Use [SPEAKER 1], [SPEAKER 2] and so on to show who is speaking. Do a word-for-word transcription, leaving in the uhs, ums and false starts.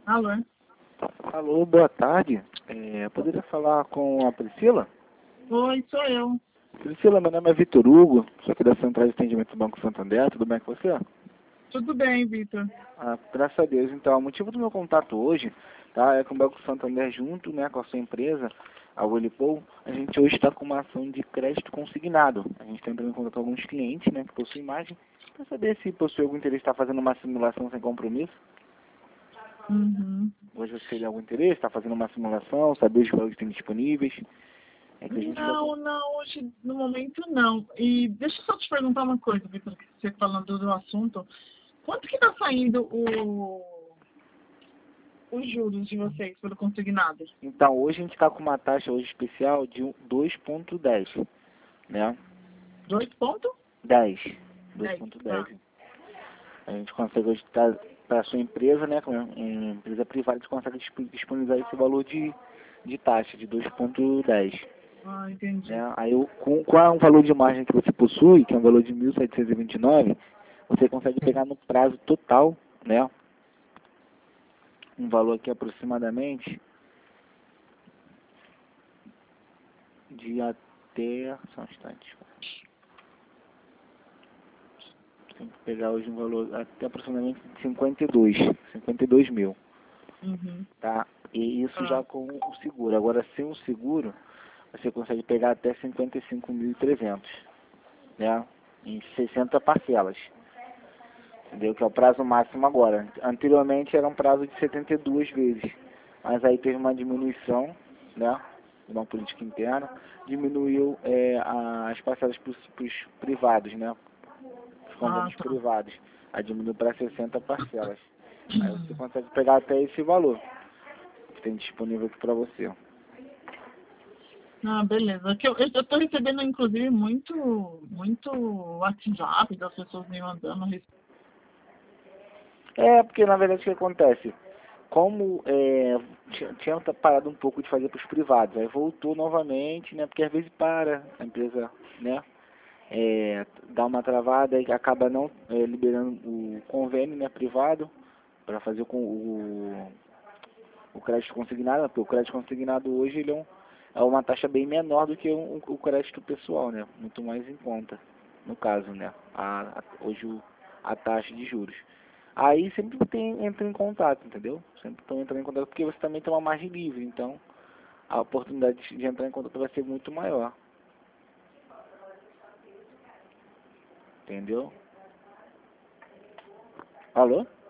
[SPEAKER 1] Alô?
[SPEAKER 2] Alô, boa tarde. É, poderia falar com a Priscila?
[SPEAKER 1] Oi, sou eu.
[SPEAKER 2] Priscila, meu nome é Vitor Hugo, sou aqui da Central de Atendimento do Banco Santander, tudo bem com você?
[SPEAKER 1] Tudo bem, Vitor?
[SPEAKER 2] Ah, graças a Deus. Então, o motivo do meu contato hoje, tá, é com o Banco Santander junto, né, com a sua empresa, a Willipol, a gente hoje está com uma ação de crédito consignado. A gente está entrando em contato com alguns clientes, né, que possuem imagem, para saber se possui algum interesse em estar fazendo uma simulação sem compromisso.
[SPEAKER 1] Uhum.
[SPEAKER 2] Hoje você tem algum interesse, está fazendo uma simulação, saber os valores que tem disponíveis. É que a gente vai...
[SPEAKER 1] Não, não, hoje no momento não. E deixa eu só te perguntar uma coisa, Vitor, que você falando do assunto. Quanto que tá saindo o, os juros de vocês pelo consignado?
[SPEAKER 2] Então, hoje a gente está com uma taxa hoje especial de um dois ponto dez, né?
[SPEAKER 1] Dois pontos?
[SPEAKER 2] dez.
[SPEAKER 1] Dez, tá.
[SPEAKER 2] dois ponto dez. A gente consegue hoje estar para a sua empresa, né? Como é uma empresa privada, a gente consegue disp- disponibilizar esse valor de, de taxa de dois ponto dez.
[SPEAKER 1] Ah, entendi.
[SPEAKER 2] Né? Aí, o- com, com o valor de margem que você possui, que é um valor de mil setecentos e vinte e nove, você consegue pegar no prazo total, né? Um valor aqui aproximadamente de até... Só um instante. Tem que pegar hoje um valor até aproximadamente de cinquenta e dois, cinquenta e dois mil,
[SPEAKER 1] Uhum.
[SPEAKER 2] tá? E isso
[SPEAKER 1] Tá.
[SPEAKER 2] já com o seguro. Agora, sem o seguro, você consegue pegar até cinquenta e cinco mil e trezentos, né? Em sessenta parcelas, entendeu? Que é o prazo máximo agora. Anteriormente era um prazo de setenta e duas vezes, mas aí teve uma diminuição, né? Uma política interna, diminuiu é, a- as parcelas para os privados, né? Os
[SPEAKER 1] Ah,
[SPEAKER 2] convênios
[SPEAKER 1] tá.
[SPEAKER 2] privados. Aí diminuiu para sessenta parcelas. Aí você consegue pegar até esse valor que tem disponível aqui para você.
[SPEAKER 1] Ah, beleza. Que eu, eu eu tô recebendo, inclusive, muito, muito WhatsApp das pessoas me mandando.
[SPEAKER 2] É, porque na verdade o que acontece? Como é, tinha, tinha parado um pouco de fazer para os privados, aí voltou novamente, né? Porque às vezes para, a empresa, né? É, dá uma travada e acaba não é, liberando o convênio, né, privado para fazer com o, o crédito consignado, né, porque o crédito consignado hoje ele é, um, é uma taxa bem menor do que um, o crédito pessoal, né? Muito mais em conta, no caso, né? A, a, hoje o, a taxa de juros. Aí sempre tem, entra em contato, entendeu? Sempre estão entrando em contato porque você também tem uma margem livre, então a oportunidade de entrar em contato vai ser muito maior, entendeu? Alô?